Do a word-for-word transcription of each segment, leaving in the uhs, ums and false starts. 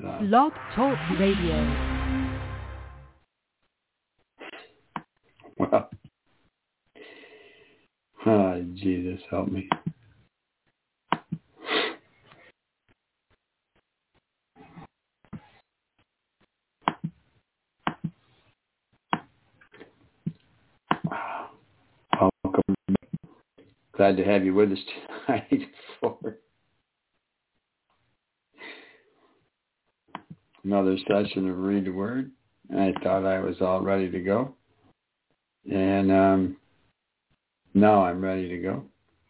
Uh, Blog Talk Radio. well, oh, Jesus, help me. Welcome. Glad to have you with us tonight for another session of Read the Word. I thought I was all ready to go. And um, now I'm ready to go.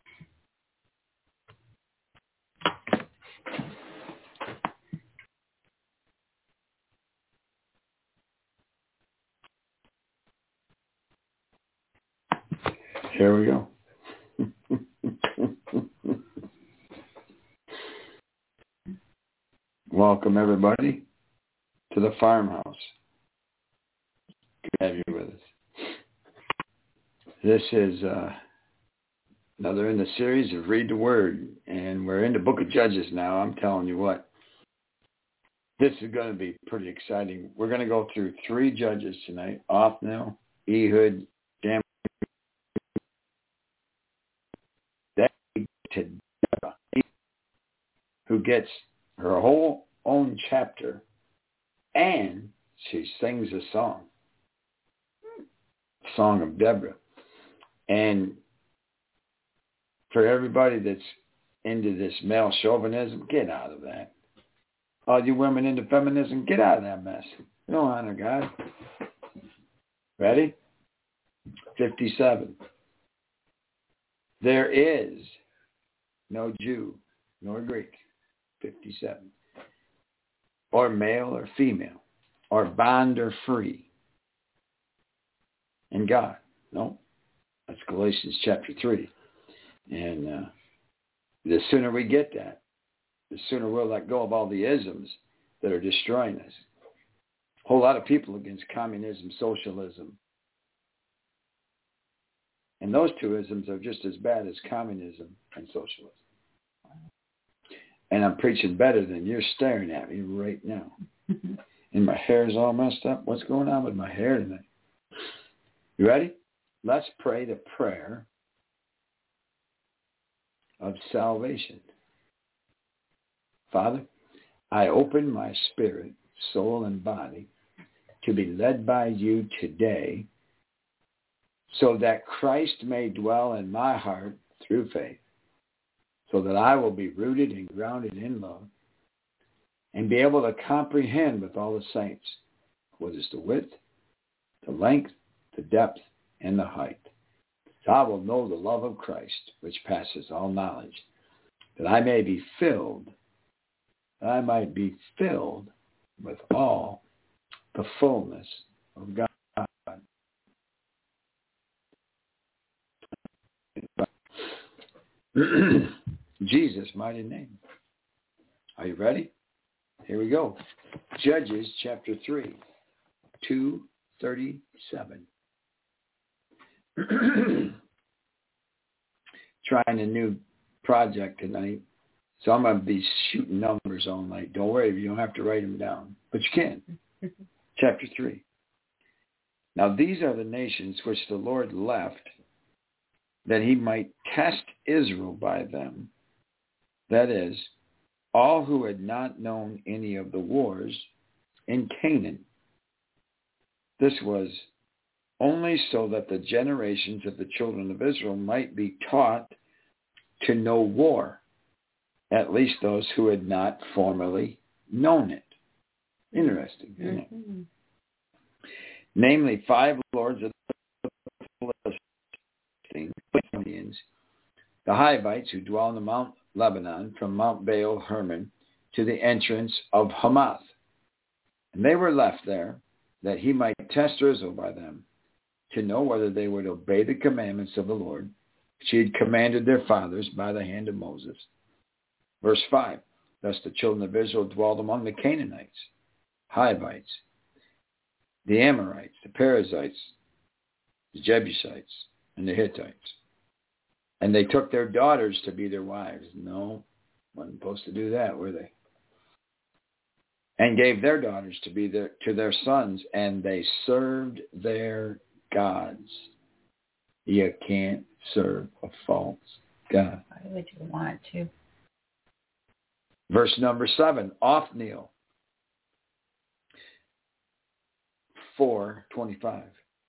Here we go. Welcome, everybody, to the farmhouse. Good to have you with us. This is uh, another in the series of Read the Word, and we're in the book of Judges now. I'm telling you what, this is going to be pretty exciting. We're going to go through three judges tonight: Othniel, Ehud, Jam, to Deborah, who gets her whole own chapter, and she sings a song, Song of Deborah. And for everybody that's into this male chauvinism, get out of that. All you women into feminism, get out of that mess. You don't honor God. Ready? fifty-seven. There is no Jew nor Greek, fifty-seven, or male or female, or bond or free in God. No. That's Galatians chapter three. And uh, the sooner we get that, the sooner we'll let go of all the isms that are destroying us. A whole lot of people against communism, socialism. And those two isms are just as bad as communism and socialism. And I'm preaching better than you're staring at me right now. And my hair's all messed up. What's going on with my hair tonight? You ready? Let's pray the prayer of salvation. Father, I open my spirit, soul, and body to be led by you today so that Christ may dwell in my heart through faith, so that I will be rooted and grounded in love and be able to comprehend with all the saints what is the width, the length, the depth, and the height. So I will know the love of Christ, which passes all knowledge, that I may be filled, that I might be filled with all the fullness of God. Jesus' mighty name. Are you ready? Here we go. Judges chapter three, two thirty-seven. Trying a new project tonight, so I'm going to be shooting numbers all night. Don't worry, you don't have to write them down, but you can. Chapter three. Now these are the nations which the Lord left, that he might test Israel by them, that is, all who had not known any of the wars in Canaan. This was only so that the generations of the children of Israel might be taught to know war, at least those who had not formerly known it. Interesting, isn't it? Mm-hmm. Namely, five lords of the Philistines, the Hivites who dwell in the Mount Lebanon, from Mount Baal Hermon to the entrance of Hamath. And they were left there, that he might test Israel by them, to know whether they would obey the commandments of the Lord, which he had commanded their fathers by the hand of Moses. Verse five, thus the children of Israel dwelled among the Canaanites, Hivites, the Amorites, the Perizzites, the Jebusites, and the Hittites. And they took their daughters to be their wives. No, wasn't supposed to do that, were they? and gave their daughters to be their, to their sons, and they served their gods. You can't serve a false god. Why would you want to? Verse number seven, Othniel, four twenty-five.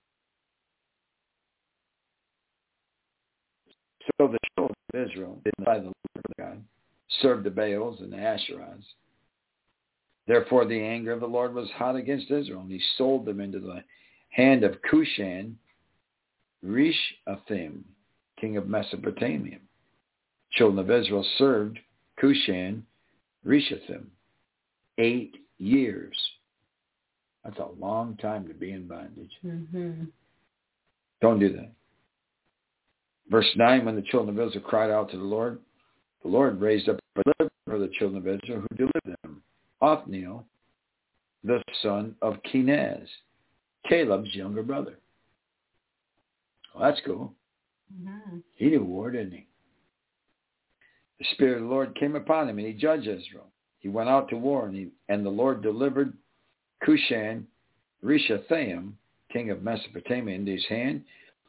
So the children of Israel did not by the Lord God, served the Baals and the Asherahs. Therefore the anger of the Lord was hot against Israel, and he sold them into the hand of Cushan Rishathaim, king of Mesopotamia. Children of Israel served Cushan Rishathaim eight years. That's a long time to be in bondage. Mm-hmm. Don't do that. Verse nine, when the children of Israel cried out to the Lord, the Lord raised up a deliverer for the children of Israel who delivered them. Othniel, the son of Kenaz, Caleb's younger brother. Well, that's cool. Mm-hmm. He knew war, didn't he? The Spirit of the Lord came upon him, and he judged Israel. He went out to war, and, he, and the Lord delivered Cushan Rishathaim, king of Mesopotamia, into his hand.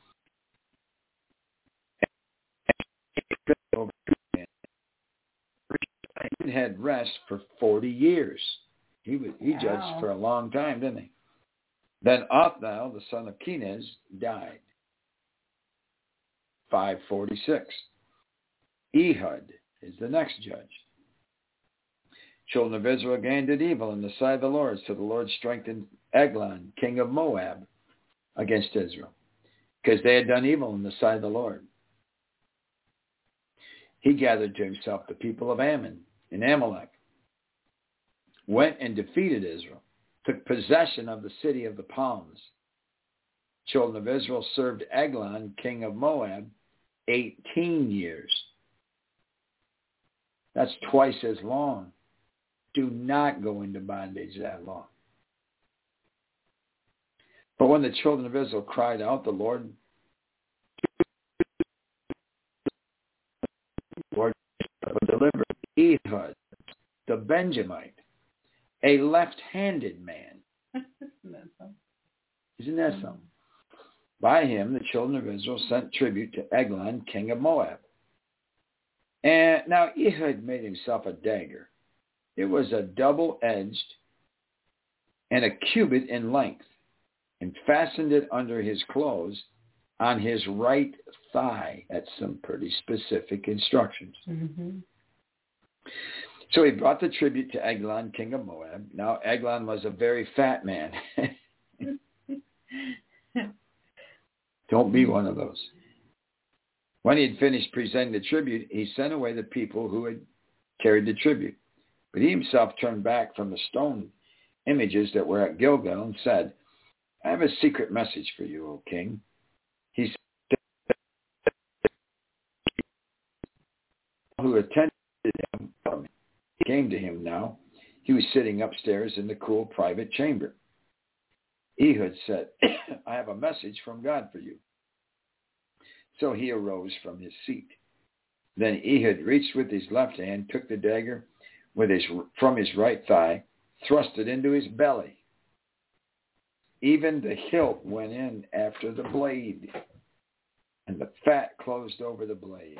He had rest for forty years. He was, he Wow. judged for a long time, didn't he? Then Othniel, the son of Kenaz, died. five forty-six. Ehud is the next judge. Children of Israel again did evil in the sight of the Lord, so the Lord strengthened Eglon, king of Moab, against Israel, because they had done evil in the sight of the Lord. He gathered to himself the people of Ammon and Amalek, went and defeated Israel, took possession of the city of the palms. Children of Israel served Eglon, king of Moab, eighteen years. That's twice as long. Do not go into bondage that long. But when the children of Israel cried out, the Lord, Lord delivered Ehud, the Benjamite, a left-handed man. Isn't that something? By him, the children of Israel sent tribute to Eglon, king of Moab. And now Ehud made himself a dagger. It was a double-edged and a cubit in length, and fastened it under his clothes on his right thigh. That's some pretty specific instructions. Mm-hmm. So he brought the tribute to Eglon, king of Moab. Now Eglon was a very fat man. Don't be one of those. When he had finished presenting the tribute, he sent away the people who had carried the tribute. But he himself turned back from the stone images that were at Gilgal and said, I have a secret message for you, O king. He said, who attended him came to him now. He was sitting upstairs in the cool private chamber. Ehud said, I have a message from God for you. So he arose from his seat. Then Ehud reached with his left hand, took the dagger with his from his right thigh, thrust it into his belly. Even the hilt went in after the blade, and the fat closed over the blade.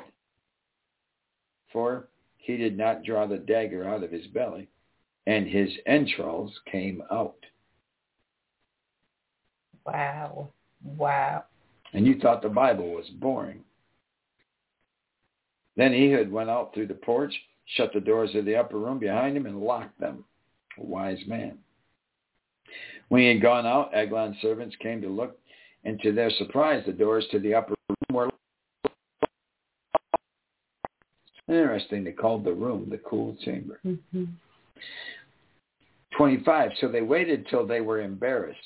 For he did not draw the dagger out of his belly, and his entrails came out. Wow. Wow. And you thought the Bible was boring. Then Ehud went out through the porch, shut the doors of the upper room behind him, and locked them. A wise man. When he had gone out, Eglon's servants came to look, and to their surprise, the doors to the upper room were locked. Interesting, they called the room the cool chamber. Mm-hmm. twenty-five, so they waited till they were embarrassed.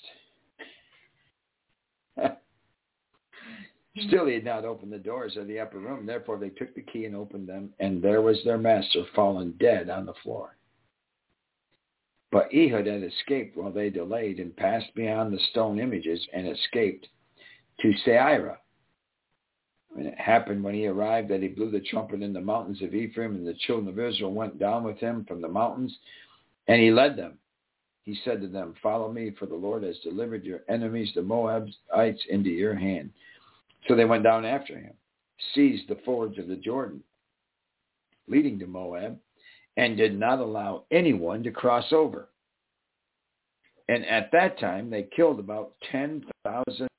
Still he had not opened the doors of the upper room. Therefore they took the key and opened them, and there was their master fallen dead on the floor. But Ehud had escaped while they delayed, and passed beyond the stone images and escaped to Seirah. And it happened when he arrived that he blew the trumpet in the mountains of Ephraim, and the children of Israel went down with him from the mountains, and he led them. he said to them, follow me, for the Lord has delivered your enemies, the Moabites, into your hand. So they went down after him, seized the fords of the Jordan, leading to Moab, and did not allow anyone to cross over. And at that time, they killed about ten thousand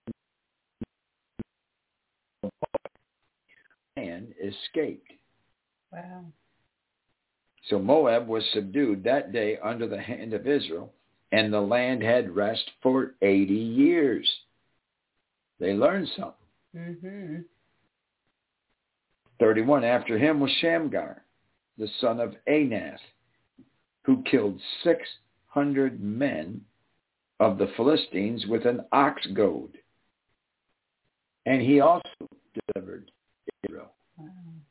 and escaped. Wow. So Moab was subdued that day under the hand of Israel, and the land had rest for eighty years. They learned something. Mm-hmm. thirty-one, after him was Shamgar, the son of Anath, who killed six hundred men of the Philistines with an ox goad. And he also delivered Israel. Wow.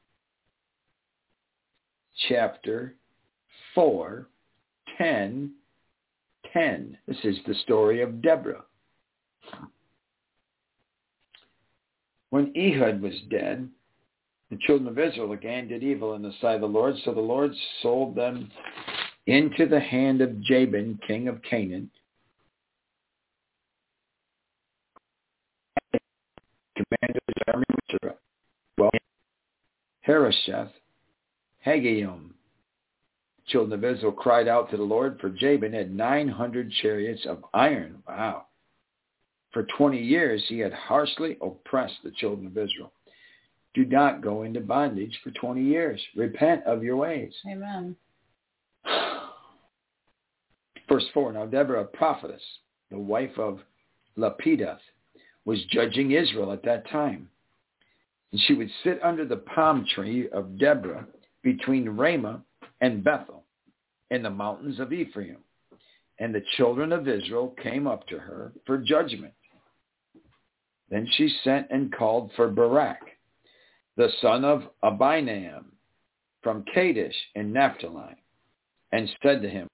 Chapter four, ten, ten. This is the story of Deborah. When Ehud was dead, the children of Israel again did evil in the sight of the Lord, so the Lord sold them into the hand of Jabin, king of Canaan, commander of the army of Israel. Well, Harosheth, Hagayim. Children of Israel cried out to the Lord, for Jabin had nine hundred chariots of iron. Wow. For twenty years he had harshly oppressed the children of Israel. Do not go into bondage for twenty years. Repent of your ways. Amen. Verse four, now Deborah, a prophetess, the wife of Lapidoth, was judging Israel at that time. And she would sit under the palm tree of Deborah between Ramah and Bethel in the mountains of Ephraim. And the children of Israel came up to her for judgment. Then she sent and called for Barak, the son of Abinam, from Kadesh in Naphtali, and said to him,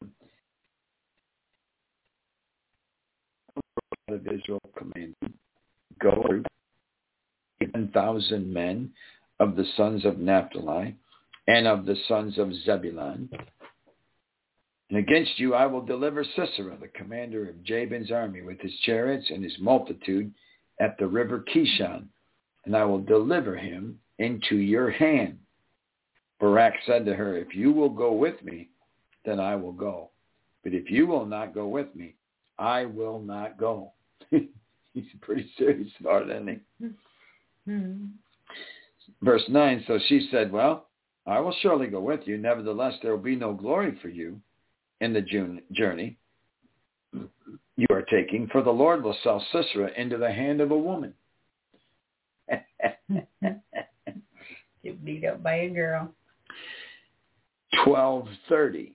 of Israel commanded, go ten thousand men of the sons of Naphtali and of the sons of Zebulun. And against you I will deliver Sisera, the commander of Jabin's army, with his chariots and his multitude at the river Kishon, and I will deliver him into your hand. Barak said to her, if you will go with me, then I will go. But if you will not go with me, I will not go. He's pretty serious about it, isn't he? Mm-hmm. Verse nine, so she said, well, I will surely go with you. Nevertheless, there will be no glory for you in the journey you are taking, for the Lord will sell Sisera into the hand of a woman. Get beat up by a girl. twelve thirty.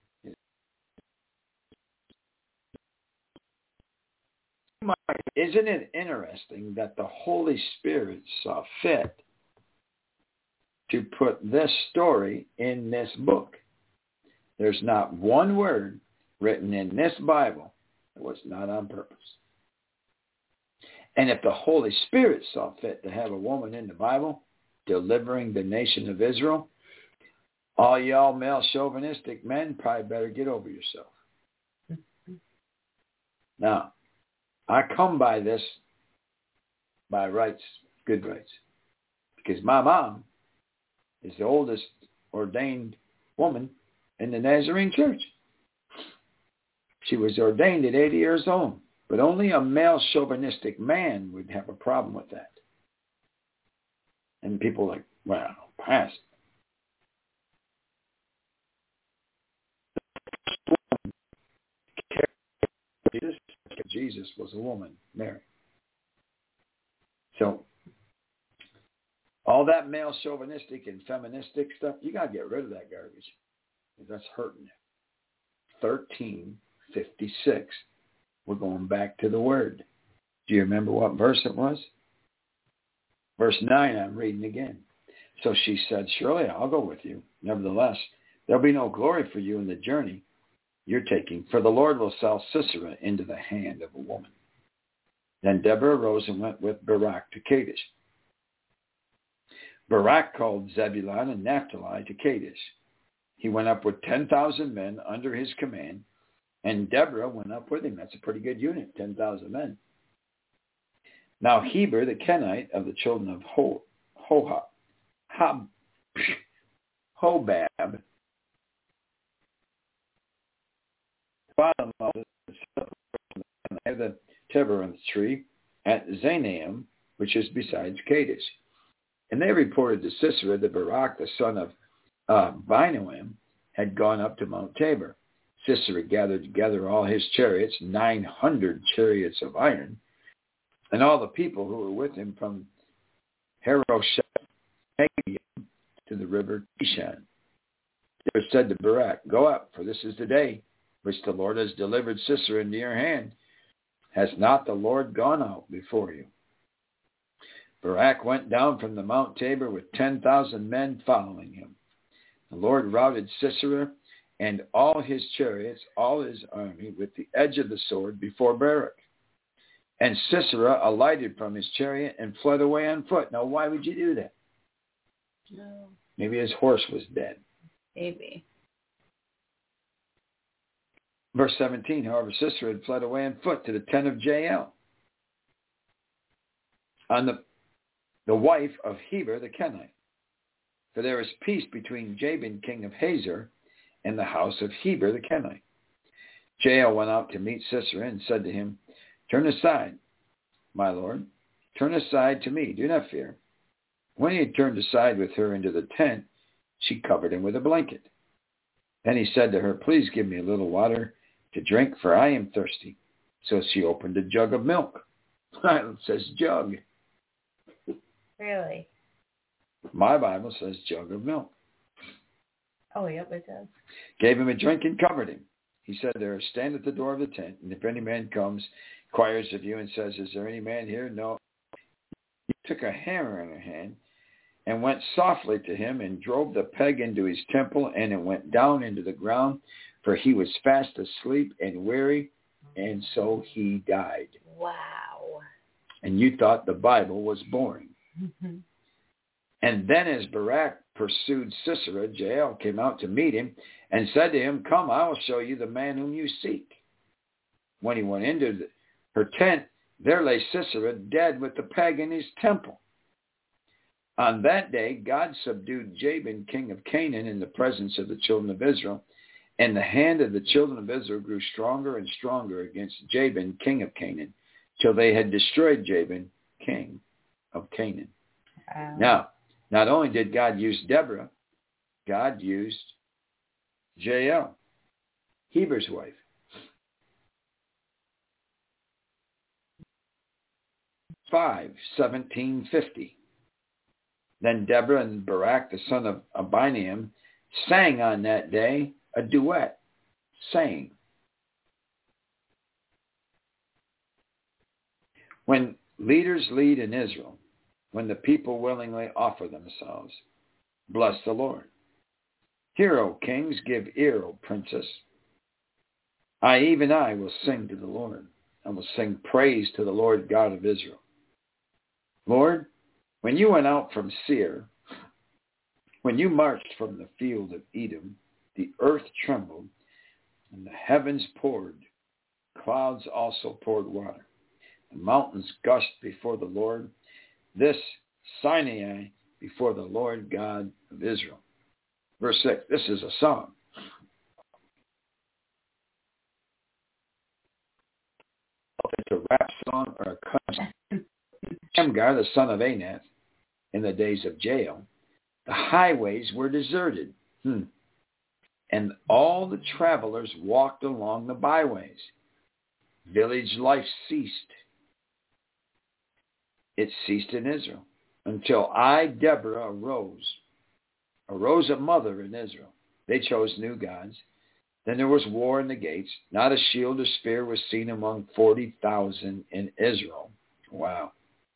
Isn't it interesting that the Holy Spirit saw fit to put this story in this book? There's not one word written in this Bible that was not on purpose. And if the Holy Spirit saw fit to have a woman in the Bible delivering the nation of Israel, all y'all male chauvinistic men probably better get over yourself. Now, I come by this by rights, good rights, because my mom is the oldest ordained woman in the Nazarene Church. She was ordained at eighty years old, but only a male chauvinistic man would have a problem with that. And people are like, well, pass. Jesus was a woman, Mary. So all that male chauvinistic and feministic stuff, you got to get rid of that garbage. That's hurting you. thirteen fifty-six. We're going back to the word. Do you remember what verse it was? Verse nine, I'm reading again. So she said, surely I'll go with you. Nevertheless, there'll be no glory for you in the journey you're taking, for the Lord will sell Sisera into the hand of a woman. Then Deborah arose and went with Barak to Kadesh. Barak called Zebulun and Naphtali to Kadesh. He went up with ten thousand men under his command and Deborah went up with him. That's a pretty good unit, ten thousand men. Now Heber the Kenite of the children of Ho, Hoha, Hob, Hobab, bottom of the terebinth tree at Zanaim, which is besides Kadesh. And they reported to Sisera that Barak, the son of uh, Binoam, had gone up to Mount Tabor. Sisera gathered together all his chariots, nine hundred chariots of iron, and all the people who were with him from Harosheth to the river Kishon. They said to Barak, "Go up, for this is the day which the Lord has delivered Sisera into your hand. Has not the Lord gone out before you?" Barak went down from the Mount Tabor with ten thousand men following him. The Lord routed Sisera and all his chariots, all his army, with the edge of the sword before Barak. And Sisera alighted from his chariot and fled away on foot. Now, why would you do that? No. Maybe his horse was dead. Maybe. Verse seventeen, however, Sisera had fled away on foot to the tent of Jael, on the, the wife of Heber the Kenite. For there was peace between Jabin, king of Hazor, and the house of Heber the Kenite. Jael went out to meet Sisera and said to him, "Turn aside, my lord, turn aside to me, do not fear." When he had turned aside with her into the tent, she covered him with a blanket. Then he said to her, "Please give me a little water to drink, for I am thirsty." So she opened a jug of milk. It says jug. Really? My Bible says jug of milk. Oh, yep, it does. Gave him a drink and covered him. He said to her, "Stand at the door of the tent, and if any man comes, inquires of you and says, 'Is there any man here?' No." He took a hammer in her hand and went softly to him and drove the peg into his temple, and it went down into the ground, for he was fast asleep and weary, and so he died. Wow. And you thought the Bible was boring. Mm-hmm. And then as Barak pursued Sisera, Jael came out to meet him and said to him, "Come, I will show you the man whom you seek." When he went into the, her tent, there lay Sisera dead with the peg in his temple. On that day, God subdued Jabin, king of Canaan, in the presence of the children of Israel, and the hand of the children of Israel grew stronger and stronger against Jabin, king of Canaan, till they had destroyed Jabin, king of Canaan. Wow. Now, not only did God use Deborah, God used Jael, Heber's wife. five, seventeen fifty. Then Deborah and Barak, the son of Abinoam, sang on that day a duet, saying, "When leaders lead in Israel, when the people willingly offer themselves, bless the Lord. Hear, O kings, give ear, O princes. I, even I, will sing to the Lord. I will sing praise to the Lord God of Israel. Lord, when you went out from Seir, when you marched from the field of Edom, the earth trembled, and the heavens poured. Clouds also poured water. The mountains gushed before the Lord. This Sinai before the Lord God of Israel." Verse six, this is a song. It's a rap song or a country. Shamgar, the son of Anath, in the days of Jael, the highways were deserted, hmm. and all the travelers walked along the byways. Village life ceased. It ceased in Israel until I, Deborah, arose. Arose a mother in Israel. They chose new gods. Then there was war in the gates. Not a shield or spear was seen among forty thousand in Israel. Wow.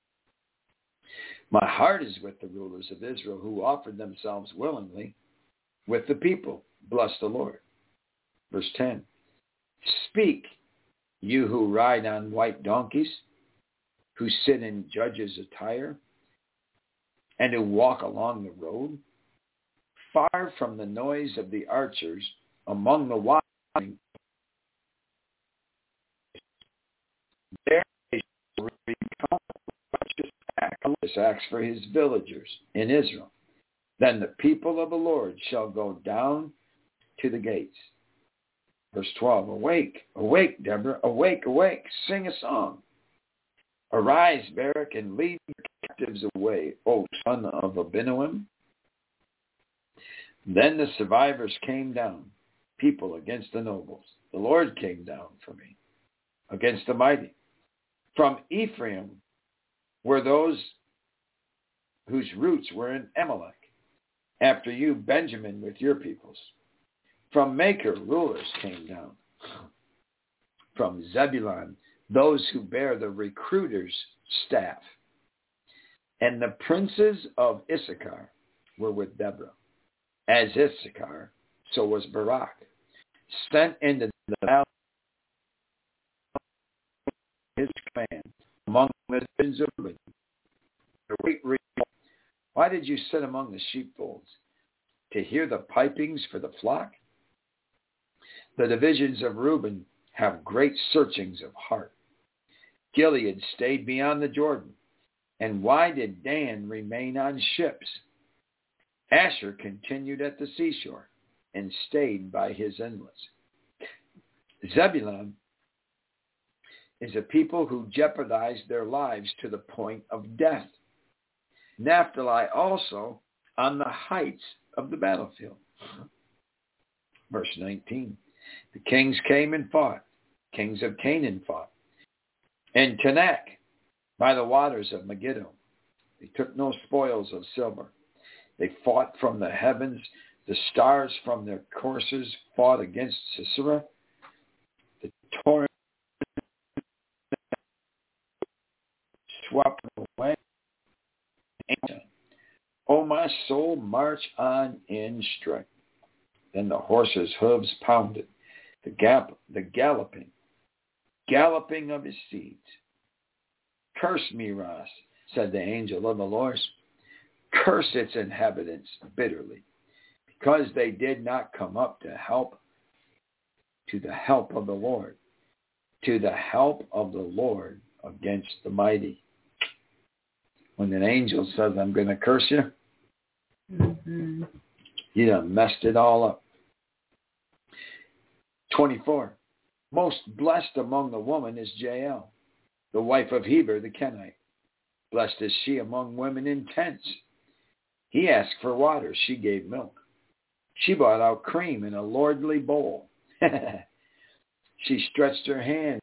My heart is with the rulers of Israel who offered themselves willingly with the people. Bless the Lord. Verse ten. Speak, you who ride on white donkeys, who sit in judges' attire, and who walk along the road, far from the noise of the archers, among the watching, Cyrus acts for his villagers in Israel. Then the people of the Lord shall go down to the gates. Verse twelve, awake, awake, Deborah, awake, awake, sing a song. Arise, Barak, and lead your captives away, O son of Abinoam. Then the survivors came down, people against the nobles. The Lord came down for me, against the mighty. From Ephraim were those whose roots were in Amalek. After you, Benjamin, with your peoples. From Maker, rulers came down. From Zebulun, those who bear the recruiter's staff. And the princes of Issachar were with Deborah. As Issachar, so was Barak, sent into the valley of his command among the divisions of Reuben. Why did you sit among the sheepfolds? To hear the pipings for the flock? The divisions of Reuben have great searchings of heart. Gilead stayed beyond the Jordan. And why did Dan remain on ships? Asher continued at the seashore and stayed by his inlets. Zebulun is a people who jeopardized their lives to the point of death. Naphtali also on the heights of the battlefield. Verse nineteen. The kings came and fought. Kings of Canaan fought. And Tanakh by the waters of Megiddo. They took no spoils of silver. They fought from the heavens. The stars from their courses fought against Sisera. The torrent swept away. O my soul, march on in strength. Then the horse's hooves pounded. The gap, the galloping, galloping of his steeds. Curse me, Ras, said the angel of the Lord. Curse its inhabitants bitterly, because they did not come up to help, to the help of the Lord, to the help of the Lord against the mighty. When an angel says, I'm going to curse you, mm-hmm. you done messed it all up. twenty-four. Most blessed among the women is Jael, the wife of Heber the Kenite. Blessed is she among women in tents. He asked for water. She gave milk. She brought out cream in a lordly bowl. She stretched her hand.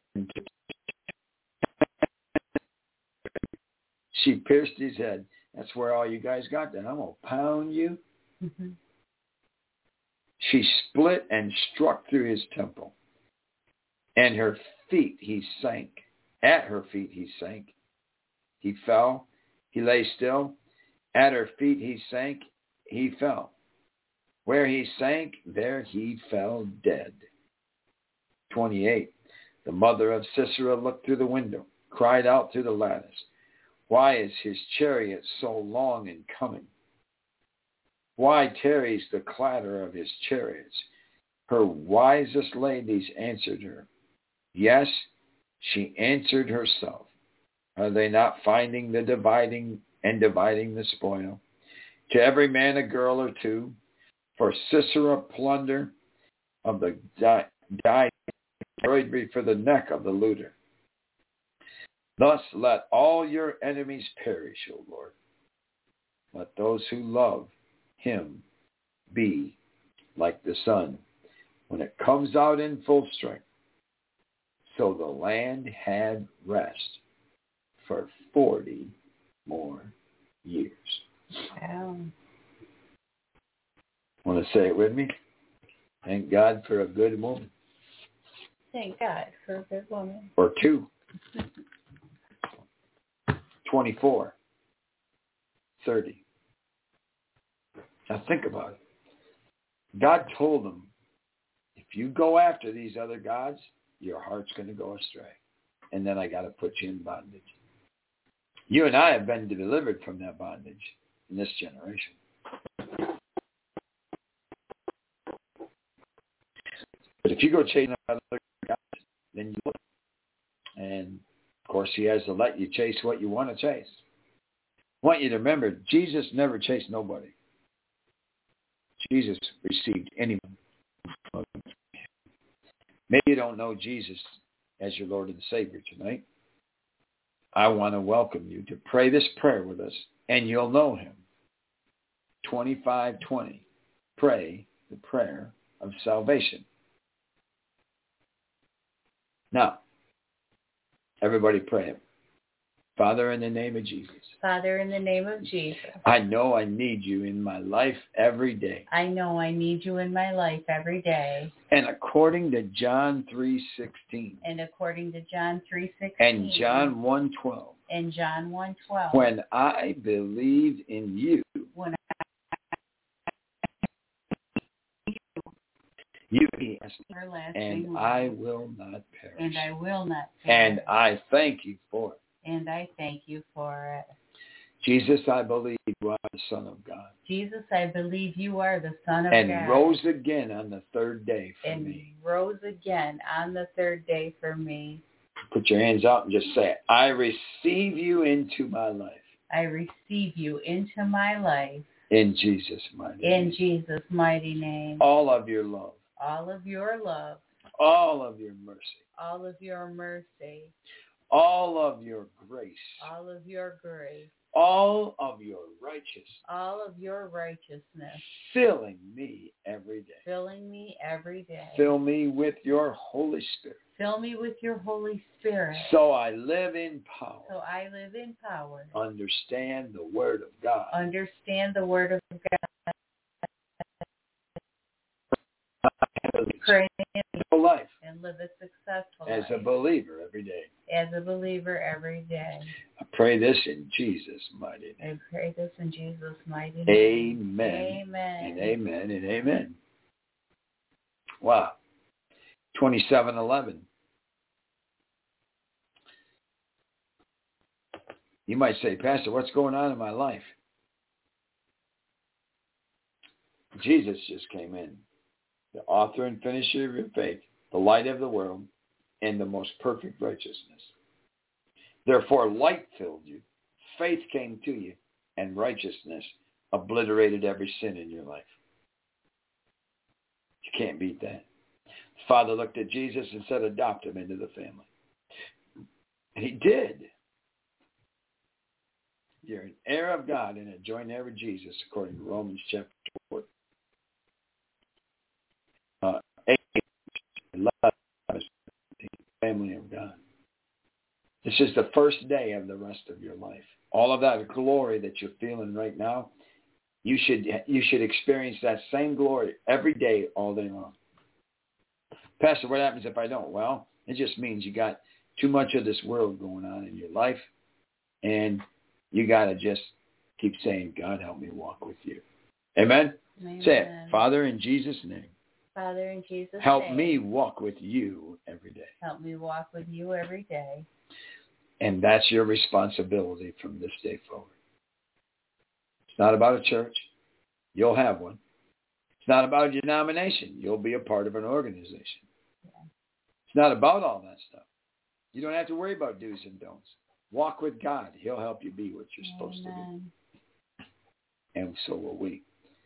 She pierced his head. That's where all you guys got that. I'm going to pound you. Mm-hmm. She split and struck through his temple. And her feet he sank. At her feet he sank. He fell. He lay still. At her feet he sank. He fell. Where he sank, there he fell dead. twenty-eight. The mother of Sisera looked through the window, cried out through the lattice. Why is his chariot so long in coming? Why tarries the clatter of his chariots? Her wisest ladies answered her. Yes, she answered herself. Are they not finding the dividing and dividing the spoil? To every man a girl or two, for Sisera plunder of the dyed embroidery for the neck of the looter. Thus let all your enemies perish, O Lord. Let those who love him be like the sun when it comes out in full strength. So the land had rest for forty more years. Wow. Want to say it with me? Thank God for a good woman. Thank God for a good woman. Or two. twenty-four. thirty. Now think about it. God told them, if you go after these other gods, your heart's going to go astray. And then I got to put you in bondage. You and I have been delivered from that bondage in this generation. But if you go chasing other gods, then you look. And, of course, he has to let you chase what you want to chase. want you to remember, Jesus never chased nobody. Jesus received anyone. Maybe you don't know Jesus as your Lord and Savior tonight. I want to welcome you to pray this prayer with us, and you'll know him. twenty-five twenty. Pray the prayer of salvation. Now, everybody pray it. Father, in the name of Jesus. Father, in the name of Jesus. I know I need you in my life every day. I know I need you in my life every day. And according to John three sixteen. And according to John three sixteen. And John one twelve. And John one twelve. When I believe in you. When You everlasting and life. I will not perish. And I will not perish. And I thank you for it. And I thank you for it. Jesus, I believe you are the Son of God. Jesus, I believe you are the Son of and God. And rose again on the third day for and me. And rose again on the third day for me. Put your hands out and just say it. I receive you into my life. I receive you into my life. In Jesus' mighty In name. In Jesus' mighty name. All of your love. All of your love. All of your mercy. All of your mercy. All of your grace. All of your grace. All of your righteousness. All of your righteousness. Filling me every day. Filling me every day. Fill me with your Holy Spirit. Fill me with your Holy Spirit. So I live in power. So I live in power. Understand the Word of God. Understand the Word of God. Pray in life. And live a successful as life. a believer every day. As a believer every day. I pray this in Jesus' mighty name. I pray this in Jesus' mighty name. Amen. Amen. And amen and amen. Wow. twenty-seven eleven. You might say, Pastor, what's going on in my life? Jesus just came in. The author and finisher of your faith, the light of the world, and the most perfect righteousness. Therefore, light filled you, faith came to you, and righteousness obliterated every sin in your life. You can't beat that. The Father looked at Jesus and said, adopt him into the family. And he did. You're an heir of God and a joint heir with Jesus, according to Romans chapter four. Uh, family of God. This is the first day of the rest of your life. All of that glory that you're feeling right now, you should you should experience that same glory every day, all day long. Pastor, what happens if I don't? Well, it just means you got too much of this world going on in your life, and you got to just keep saying, God, help me walk with you. Amen? Amen. Say it. Father, in Jesus' name. Father, in Jesus' help name. Help me walk with you every day. Help me walk with you every day. And that's your responsibility from this day forward. It's not about a church. You'll have one. It's not about a denomination. You'll be a part of an organization. Yeah. It's not about all that stuff. You don't have to worry about do's and don'ts. Walk with God. He'll help you be what you're Amen. supposed to be. And so will we.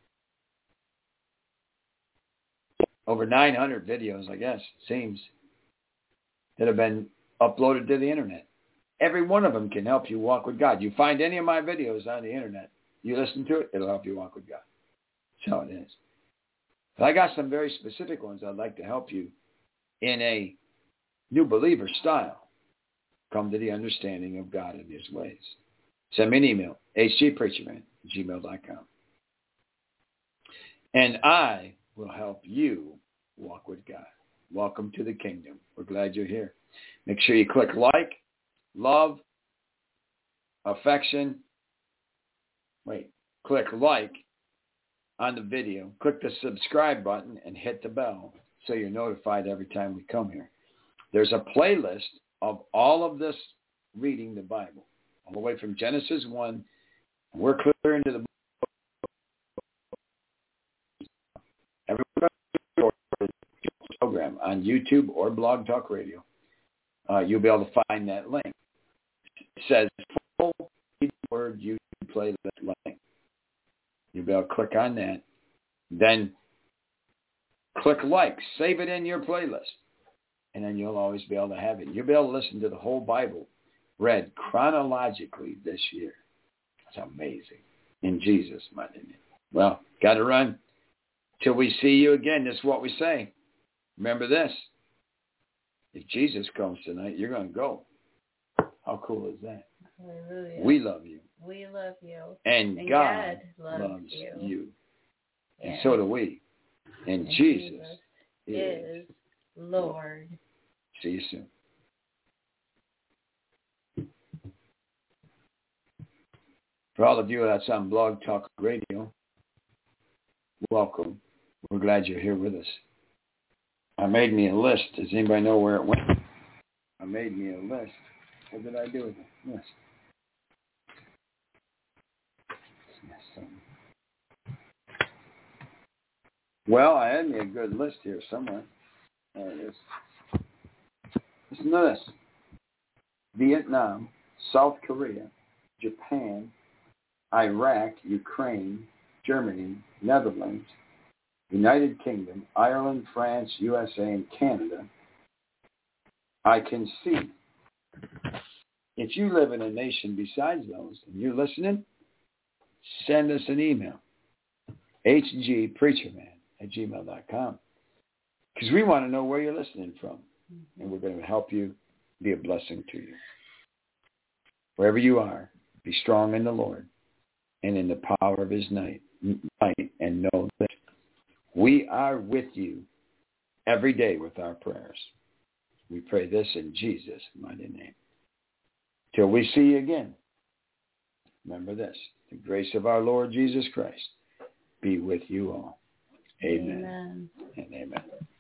Over nine hundred videos, I guess, seems, that have been uploaded to the internet. Every one of them can help you walk with God. You find any of my videos on the internet, you listen to it, it'll help you walk with God. That's how it is. But I got some very specific ones I'd like to help you in a new believer style. Come to the understanding of God and his ways. Send me an email, h g preacher man at gmail dot com. And I will help you walk with God. Welcome to the kingdom. We're glad you're here. Make sure you click like, love, affection. Wait, click like on the video. Click the subscribe button and hit the bell so you're notified every time we come here. There's a playlist of all of this reading the Bible, all the way from Genesis one. We're clear into the every program on YouTube or Blog Talk Radio. Uh, you'll be able to find that link. It says full word YouTube playlist link. You'll be able to click on that. Then click like. Save it in your playlist. And then you'll always be able to have it. You'll be able to listen to the whole Bible read chronologically this year. That's amazing. In Jesus' mighty name. Well, got to run. Till we see you again, this is what we say. Remember this. If Jesus comes tonight, you're going to go. How cool is that? Hallelujah. We love you. We love you. And, and God, God loves, loves you. you. Yes. And so do we. And, and Jesus, Jesus is Lord. See you soon. For all of you that's on Blog Talk Radio, welcome. We're glad you're here with us. I made me a list. Does anybody know where it went? I made me a list. What did I do with the list? Well, I had me a good list here somewhere. There it is. Listen to this. Vietnam, South Korea, Japan, Iraq, Ukraine, Germany, Netherlands, United Kingdom, Ireland, France, U S A, and Canada. I can see. If you live in a nation besides those and you're listening, send us an email. h g preacher man at gmail dot com. Because we want to know where you're listening from. And we're going to help you be a blessing to you. Wherever you are, be strong in the Lord and in the power of his might, and know that we are with you every day with our prayers. We pray this in Jesus' mighty name. Till we see you again, remember this, the grace of our Lord Jesus Christ be with you all. Amen, amen. And amen.